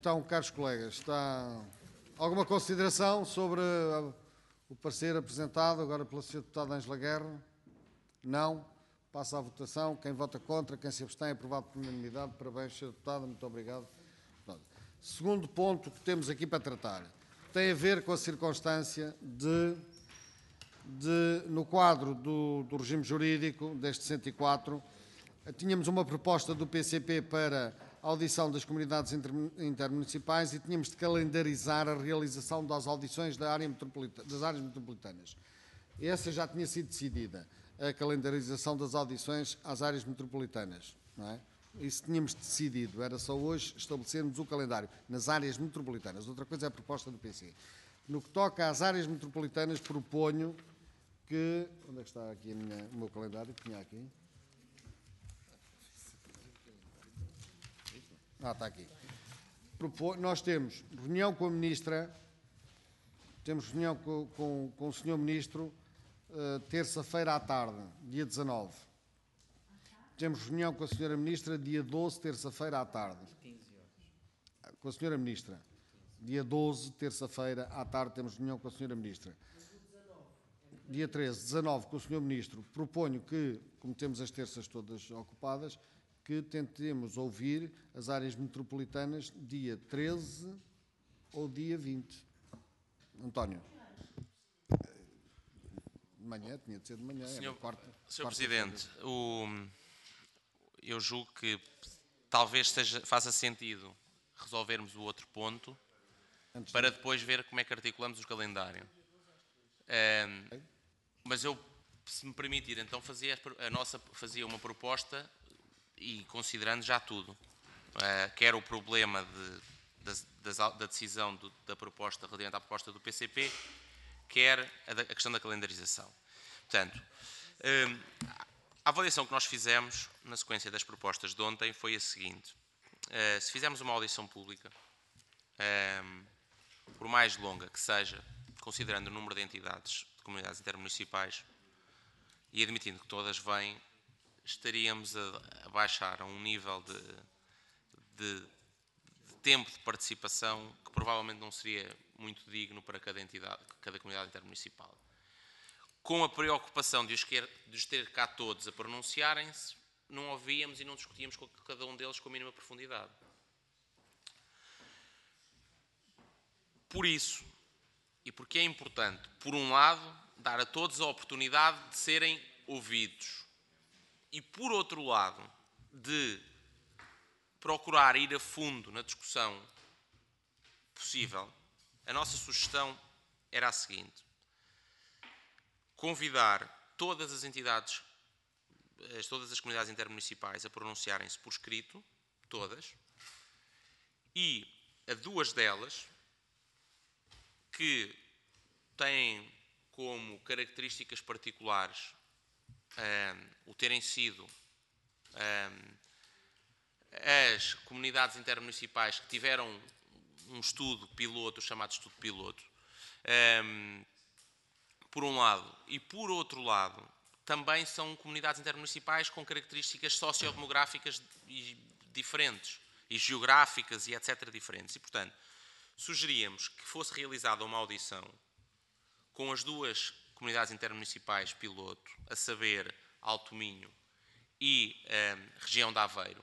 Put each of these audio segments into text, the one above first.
Então, caros colegas, está alguma consideração sobre o parecer apresentado agora pela Sra. Deputada Ângela Guerra? Não. Passa à votação. Quem vota contra, quem se abstém, aprovado por unanimidade. Parabéns, Sra. Deputada. Muito obrigado. Segundo ponto que temos aqui para tratar tem a ver com a circunstância no quadro do regime jurídico deste 104, tínhamos uma proposta do PCP para a audição das comunidades intermunicipais e tínhamos de calendarizar a realização das audições das áreas metropolitanas. Essa já tinha sido decidida, a calendarização das audições às áreas metropolitanas, não é? Isso tínhamos decidido, era só hoje estabelecermos o calendário nas áreas metropolitanas. Outra coisa é a proposta do PC. No que toca às áreas metropolitanas, proponho que... Onde é que está aqui o meu calendário? Tinha aqui. Está aqui. Nós temos reunião com a Ministra, temos reunião com o Sr. Ministro, terça-feira à tarde, dia 19. Temos reunião com a Sra. Ministra, dia 12, terça-feira à tarde. 15 horas. Com a Sra. Ministra. Dia 12, terça-feira à tarde, temos reunião com a Sra. Ministra. Dia 13, 19, com o Sr. Ministro. Proponho que, como temos as terças todas ocupadas, que tentemos ouvir as áreas metropolitanas dia 13 ou dia 20. António. De manhã, tinha de ser de manhã. Senhor Presidente, eu julgo que talvez faça sentido resolvermos o outro ponto para depois ver como é que articulamos o calendário. Mas eu, se me permitir, então fazia uma proposta e considerando já tudo, quer o problema da decisão da proposta relativamente à proposta do PCP, quer a questão da calendarização. Portanto, a avaliação que nós fizemos na sequência das propostas de ontem foi a seguinte: se fizermos uma audição pública, por mais longa que seja, considerando o número de entidades, de comunidades intermunicipais, e admitindo que todas vêm, estaríamos a baixar a um nível de tempo de participação que provavelmente não seria muito digno para cada entidade, cada comunidade intermunicipal. Com a preocupação de os ter cá todos a pronunciarem-se, não ouvíamos e não discutíamos com cada um deles com a mínima profundidade. Por isso, e porque é importante, por um lado, dar a todos a oportunidade de serem ouvidos e, por outro lado, de procurar ir a fundo na discussão possível, a nossa sugestão era a seguinte: convidar todas as entidades, todas as comunidades intermunicipais a pronunciarem-se por escrito, todas, e a duas delas que têm como características particulares o terem sido as comunidades intermunicipais que tiveram um estudo piloto, chamado estudo piloto, por um lado, e por outro lado, também são comunidades intermunicipais com características sociodemográficas diferentes, e geográficas e etc. diferentes. E, portanto, sugeríamos que fosse realizada uma audição com as duas comunidades intermunicipais piloto, a saber, Alto Minho e região de Aveiro,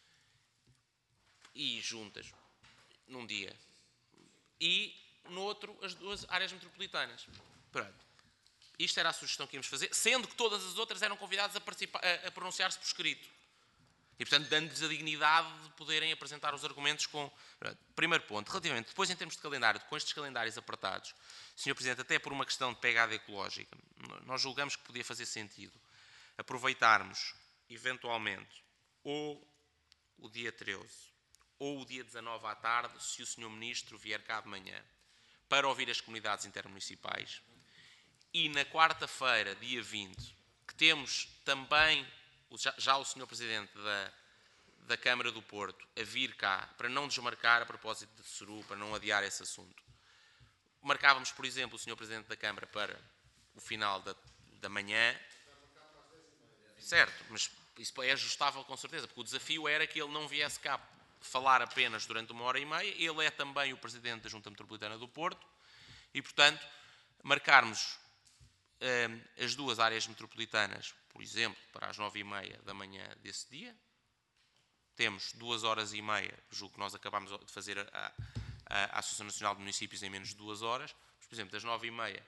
e juntas, num dia, e no outro, as duas áreas metropolitanas. Pronto. Isto era a sugestão que íamos fazer, sendo que todas as outras eram convidadas a pronunciar-se por escrito. E, portanto, dando-lhes a dignidade de poderem apresentar os argumentos com... Primeiro ponto. Relativamente, depois, em termos de calendário, com estes calendários apertados, Sr. Presidente, até por uma questão de pegada ecológica, nós julgamos que podia fazer sentido aproveitarmos, eventualmente, ou o dia 13, ou o dia 19 à tarde, se o Sr. Ministro vier cá de manhã, para ouvir as comunidades intermunicipais. E na quarta-feira, dia 20, que temos também já o Sr. Presidente da Câmara do Porto a vir cá, para não desmarcar a propósito de Ceru, para não adiar esse assunto. Marcávamos, por exemplo, o Sr. Presidente da Câmara para o final da manhã. Certo, mas isso é ajustável com certeza, porque o desafio era que ele não viesse cá falar apenas durante 1h30. Ele é também o Presidente da Junta Metropolitana do Porto e, portanto, marcarmos as duas áreas metropolitanas, por exemplo, para as 9h30 da manhã desse dia. Temos 2h30, julgo que nós acabámos de fazer a Associação Nacional de Municípios em menos de 2 horas. Mas, por exemplo, das 9h30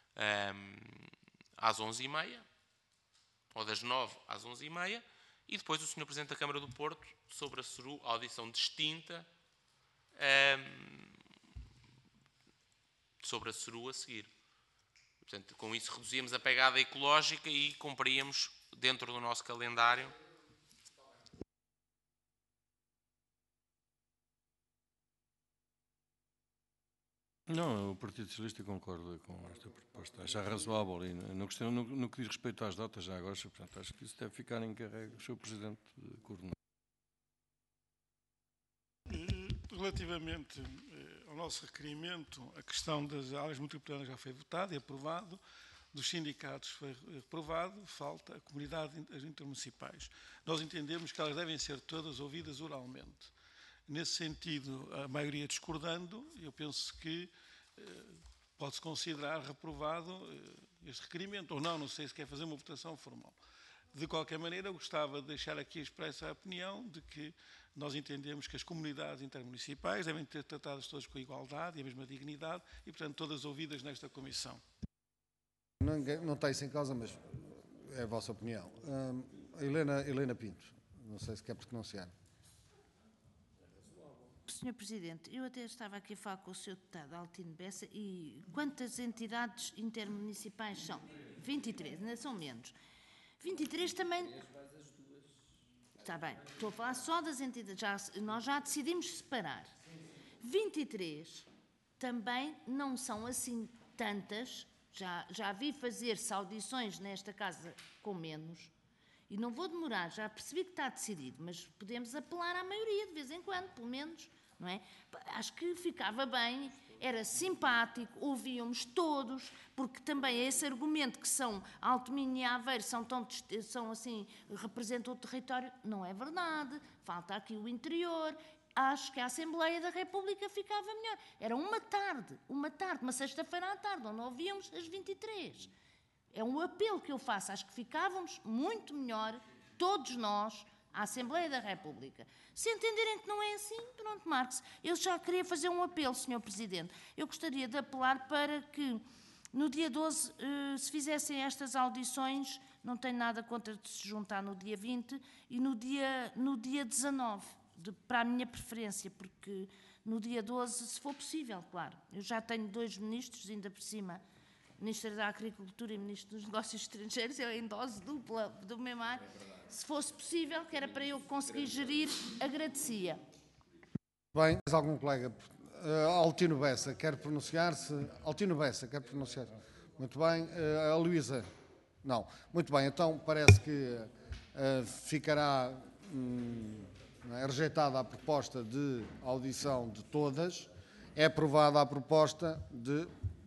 às 11h30, ou das 9 às 11h30, e depois o Sr. Presidente da Câmara do Porto sobre a CERU, a audição distinta sobre a CERU a seguir. Portanto, com isso reduzíamos a pegada ecológica e cumpríamos dentro do nosso calendário. Não, o Partido Socialista concorda com esta proposta. Acho razoável e no que diz respeito às datas, já agora, portanto, acho que isso deve ficar em carrego do Sr. Presidente coordenar. Relativamente ao nosso requerimento, a questão das áreas metropolitanas já foi votada e aprovado, dos sindicatos foi reprovado, falta a comunidade intermunicipais. Nós entendemos que elas devem ser todas ouvidas oralmente. Nesse sentido, a maioria discordando, eu penso que pode-se considerar reprovado este requerimento, ou não sei se quer fazer uma votação formal. De qualquer maneira, eu gostava de deixar aqui expressa a opinião de que nós entendemos que as comunidades intermunicipais devem ser tratadas todas com igualdade e a mesma dignidade e, portanto, todas ouvidas nesta comissão. Não está isso em causa, mas é a vossa opinião. Helena Pinto, não sei se quer pronunciar. Sr. Presidente, eu até estava aqui a falar com o Sr. Deputado Altino Bessa e quantas entidades intermunicipais são? 23, ainda são menos. 23 também... Está bem, estou a falar só das entidades, nós já decidimos separar. 23 também não são assim tantas, já vi fazer-se audições nesta casa com menos, e não vou demorar, já percebi que está decidido, mas podemos apelar à maioria de vez em quando, pelo menos, não é? Acho que ficava bem, era simpático, ouvíamos todos, porque também esse argumento que são Alto Minho e Aveiro são assim, representam o território, não é verdade, falta aqui o interior. Acho que a Assembleia da República ficava melhor. Era uma tarde, uma sexta-feira à tarde, onde ouvíamos as 23. É um apelo que eu faço, acho que ficávamos muito melhor, todos nós, à Assembleia da República. Se entenderem que não é assim, pronto, marque-se. Eu já queria fazer um apelo, Sr. Presidente. Eu gostaria de apelar para que no dia 12 se fizessem estas audições, não tenho nada contra de se juntar no dia 20 e no dia 19, para a minha preferência, porque no dia 12, se for possível, claro. Eu já tenho 2 ministros, ainda por cima, Ministro da Agricultura e Ministro dos Negócios Estrangeiros, eu em dose dupla do mesmo ar. Se fosse possível, que era para eu conseguir gerir, agradecia. Bem, mais algum colega? Altino Bessa, quer pronunciar-se? Altino Bessa, quer pronunciar? Muito bem. A Luísa? Não. Muito bem, então parece que ficará rejeitada a proposta de audição de todas. É aprovada a proposta de...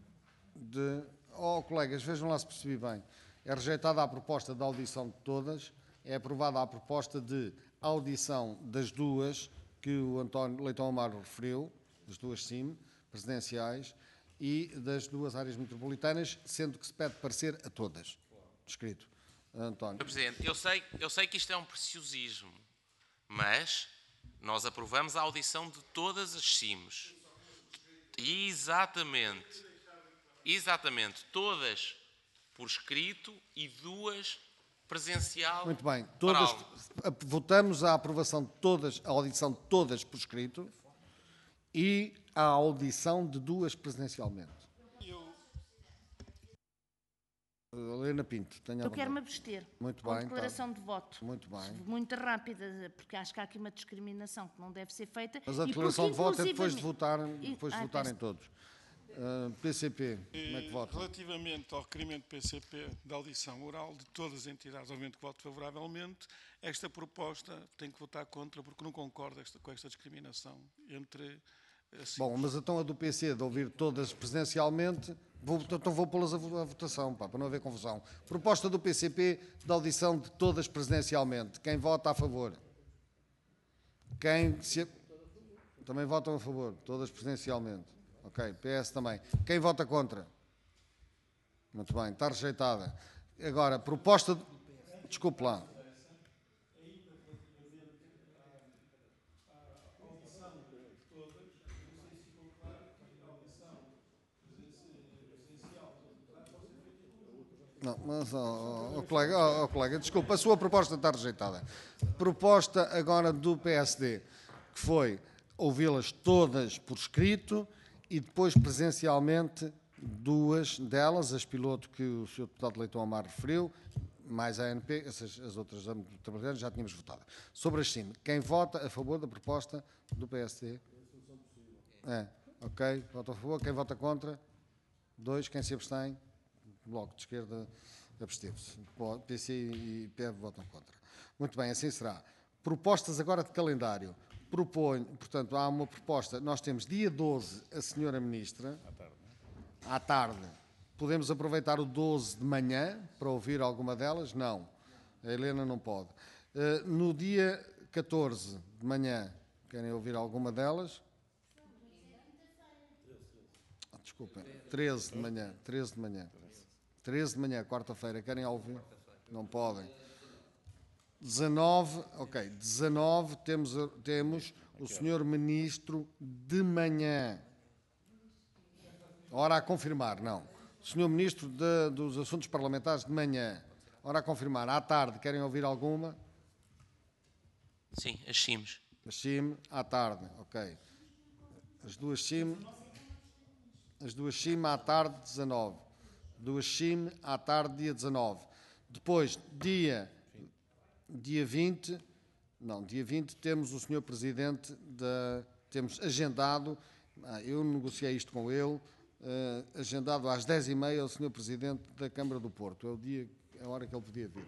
Oh, colegas, vejam lá se percebi bem. É rejeitada a proposta de audição de todas. É aprovada a proposta de audição das duas que o António Leitão Amaro referiu, das duas CIM presidenciais e das duas áreas metropolitanas, sendo que se pede parecer a todas. Descrito. António. Sr. Presidente, eu sei que isto é um preciosismo, mas nós aprovamos a audição de todas as CIMs. Exatamente. Todas por escrito e 2 presencial. Muito bem. Votamos a aprovação de todas, a audição de todas por escrito e a audição de 2 presencialmente. Helena Pinto, eu quero-me abster. Muito com bem, declaração de voto. Muito bem. Muito rápida, porque acho que há aqui uma discriminação que não deve ser feita. Mas a declaração de voto é depois de votarem todos. PCP, como é que vota? Relativamente ao requerimento PCP da audição oral de todas as entidades, obviamente que voto favoravelmente, esta proposta tem que votar contra porque não concorda com esta discriminação entre... Bom, mas então a do PC de ouvir todas presencialmente, vou pô-las a votação, para não haver confusão. Proposta do PCP de audição de todas presencialmente. Quem vota a favor? Também votam a favor, todas presencialmente. Ok, PS também. Quem vota contra? Muito bem, está rejeitada. Agora, proposta... Desculpe lá. Não, mas, colega, desculpa, a sua proposta está rejeitada. Proposta agora do PSD, que foi ouvi-las todas por escrito e depois presencialmente duas delas, as piloto que o Sr. Deputado Leitão Amar referiu, mais a ANP, as outras já tínhamos votado. Sobre a SIM, quem vota a favor da proposta do PSD? É, ok, vota a favor. Quem vota contra? 2, quem se abstém? Bloco de Esquerda absteve-se. PC e PEV votam contra. Muito bem, assim será. Propostas agora de calendário. Proponho, portanto, há uma proposta. Nós temos dia 12 a senhora Ministra. À tarde. Podemos aproveitar o 12 de manhã para ouvir alguma delas? Não. A Helena não pode. No dia 14 de manhã, querem ouvir alguma delas? Desculpem. 13 de manhã. 13 de manhã. 13 de manhã, quarta-feira, querem ouvir? Não podem. 19, ok, 19 temos o senhor Ministro de manhã. Hora a confirmar, não. O senhor Ministro dos Assuntos Parlamentares de manhã. Hora a confirmar. À tarde, querem ouvir alguma? Sim, as CIMs. As CIM, à tarde, ok. As duas CIM à tarde, 19. Duas CIM à tarde, dia 19. Depois, dia 20, temos o Sr. Presidente, temos agendado, eu negociei isto com ele, agendado às 10h30 o Sr. Presidente da Câmara do Porto. É a hora que ele podia vir.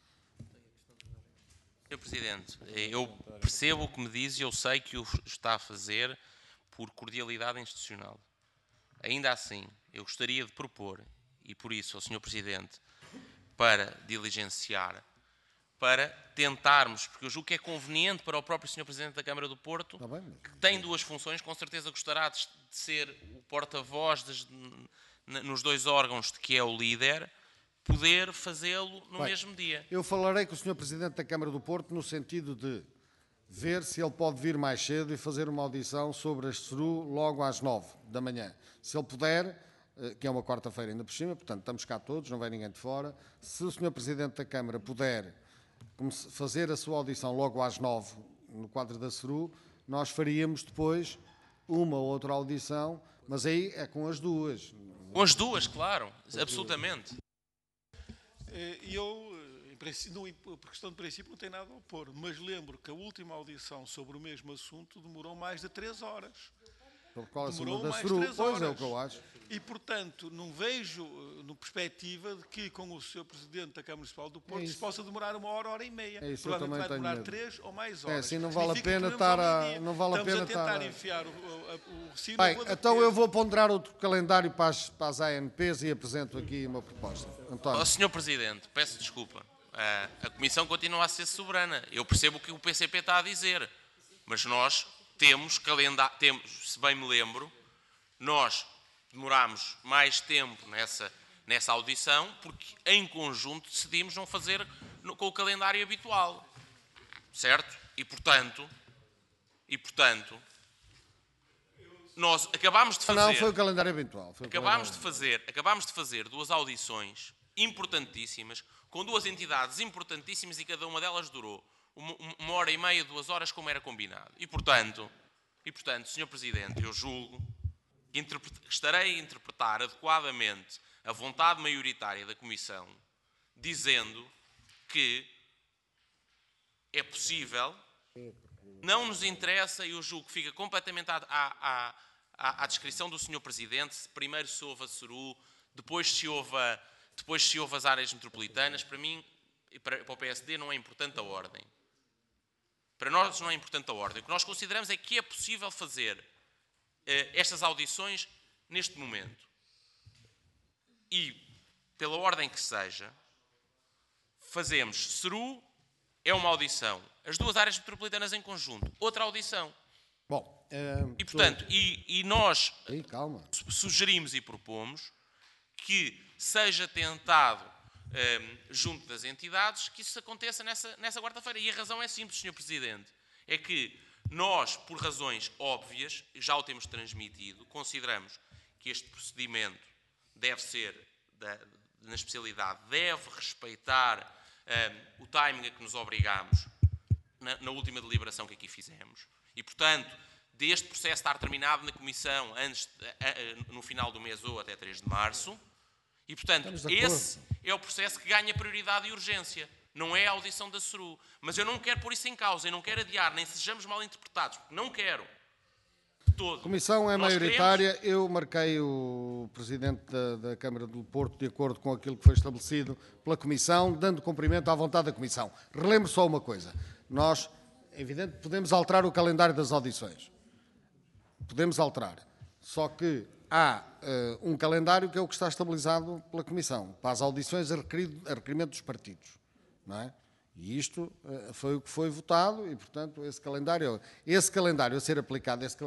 Sr. Presidente, eu percebo o que me diz e eu sei que o está a fazer por cordialidade institucional. Ainda assim, eu gostaria de propor, e por isso ao Sr. Presidente, para diligenciar, para tentarmos, porque eu julgo que é conveniente para o próprio Sr. Presidente da Câmara do Porto, que tem duas funções, com certeza gostará de ser o porta-voz nos dois órgãos de que é o líder, poder fazê-lo no mesmo dia. Eu falarei com o Sr. Presidente da Câmara do Porto no sentido de ver se ele pode vir mais cedo e fazer uma audição sobre a SRU logo às 9 da manhã. Se ele puder, que é uma quarta-feira ainda por cima, portanto estamos cá todos, não vem ninguém de fora. Se o Sr. Presidente da Câmara puder fazer a sua audição logo às 9 no quadro da SRU, nós faríamos depois uma ou outra audição, mas aí é com as duas. Com as duas, claro, absolutamente. Eu, por questão de princípio, não tenho nada a opor, mas lembro que a última audição sobre o mesmo assunto demorou mais de 3 horas. Demorou mais de 3 horas. Pois é o que eu acho. E, portanto, não vejo no perspectiva de que com o Sr. Presidente da Câmara Municipal do Porto se possa demorar 1 hora, 1h30. É isso, provavelmente vai demorar medo. 3 ou mais horas. Assim não vale a pena estar a... Estamos a tentar enfiar o sino. Bem, então eu vou ponderar outro calendário para as ANPs e apresento aqui uma proposta. António. Sr. Presidente, peço desculpa. A Comissão continua a ser soberana. Eu percebo o que o PCP está a dizer, mas nós temos calendário, se bem me lembro, nós demorámos mais tempo nessa audição porque em conjunto decidimos não fazer com o calendário habitual, certo? E portanto, nós acabámos de fazer... Não, foi o calendário habitual. Acabámos de fazer 2 audições importantíssimas, com 2 entidades importantíssimas e cada uma delas durou 1h30, 2 horas, como era combinado. E portanto, Sr. Presidente, eu julgo que estarei a interpretar adequadamente a vontade maioritária da Comissão, dizendo que é possível, não nos interessa, eu julgo que fica completamente à descrição do Sr. Presidente, se primeiro se houve a SRU, depois se houve as áreas metropolitanas. Para mim e para o PSD não é importante a ordem. Para nós não é importante a ordem. O que nós consideramos é que é possível fazer estas audições neste momento. E, pela ordem que seja, fazemos SRU é uma audição. As duas áreas metropolitanas em conjunto, outra audição. Bom, E, portanto, nós calma. sugerimos e propomos que seja tentado, junto das entidades, que isso aconteça nessa quarta-feira. E a razão é simples, Sr. Presidente. É que nós, por razões óbvias, já o temos transmitido, consideramos que este procedimento deve ser, na especialidade, deve respeitar o timing a que nos obrigámos na última deliberação que aqui fizemos. E, portanto, deste processo estar terminado na Comissão no final do mês ou até 3 de março. E, portanto, esse é o processo que ganha prioridade e urgência. Não é a audição da SURU. Mas eu não quero pôr isso em causa, eu não quero adiar, nem sejamos mal interpretados, porque não quero. Todo. A Comissão é Nós maioritária. queremos... Eu marquei o Presidente da Câmara do Porto de acordo com aquilo que foi estabelecido pela Comissão, dando cumprimento à vontade da Comissão. Relembro só uma coisa. Nós, é evidente, podemos alterar o calendário das audições. Podemos alterar. Só que há um calendário que é o que está estabilizado pela Comissão, para as audições a requerimento dos partidos. Não é? E isto foi o que foi votado e, portanto, esse calendário a ser aplicado, esse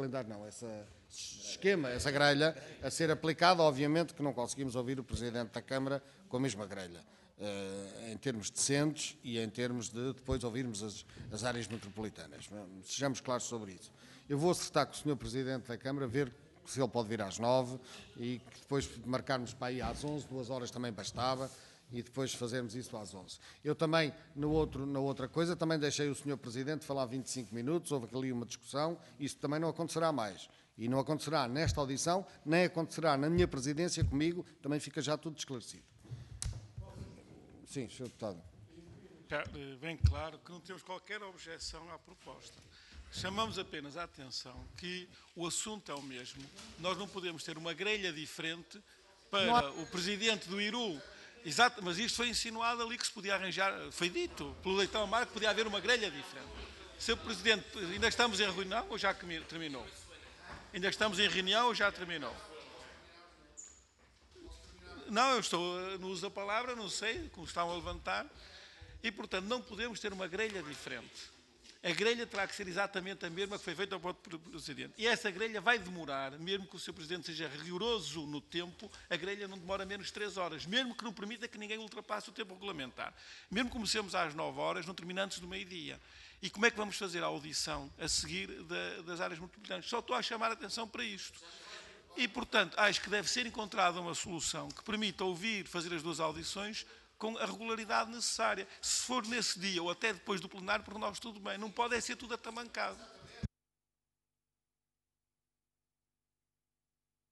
esquema, essa grelha a ser aplicado, obviamente que não conseguimos ouvir o Presidente da Câmara com a mesma grelha, em termos decentes e em termos de depois ouvirmos as áreas metropolitanas. Sejamos claros sobre isso. Eu vou acertar com o Sr. Presidente da Câmara, ver se ele pode vir às 9 e que depois marcarmos para aí às 11, 2 horas também bastava, e depois fazermos isso às 11. Eu também, na outra coisa, também deixei o Sr. Presidente falar 25 minutos, houve ali uma discussão, isso também não acontecerá mais. E não acontecerá nesta audição, nem acontecerá na minha presidência comigo, também fica já tudo esclarecido. Sim, Sr. Deputado. Já, bem claro que não temos qualquer objeção à proposta. Chamamos apenas a atenção que o assunto é o mesmo. Nós não podemos ter uma grelha diferente para o Presidente do IRU. Exato, mas isto foi insinuado ali que se podia arranjar, foi dito pelo Leitão Amaro que podia haver uma grelha diferente. Sr. Presidente, ainda estamos em reunião ou já terminou? Ainda estamos em reunião ou já terminou? Não, eu estou no uso da palavra, não sei como estão a levantar. E, portanto, não podemos ter uma grelha diferente. A grelha terá que ser exatamente a mesma que foi feita pelo Presidente. E essa grelha vai demorar, mesmo que o Sr. Presidente seja rigoroso no tempo, a grelha não demora menos de 3 horas, mesmo que não permita que ninguém ultrapasse o tempo regulamentar. Mesmo que comecemos às 9 horas, não termina antes do meio-dia. E como é que vamos fazer a audição a seguir das áreas metropolitanas? Só estou a chamar a atenção para isto. E, portanto, acho que deve ser encontrada uma solução que permita fazer as duas audições com a regularidade necessária. Se for nesse dia ou até depois do plenário, por nós tudo bem. Não pode ser tudo atamancado.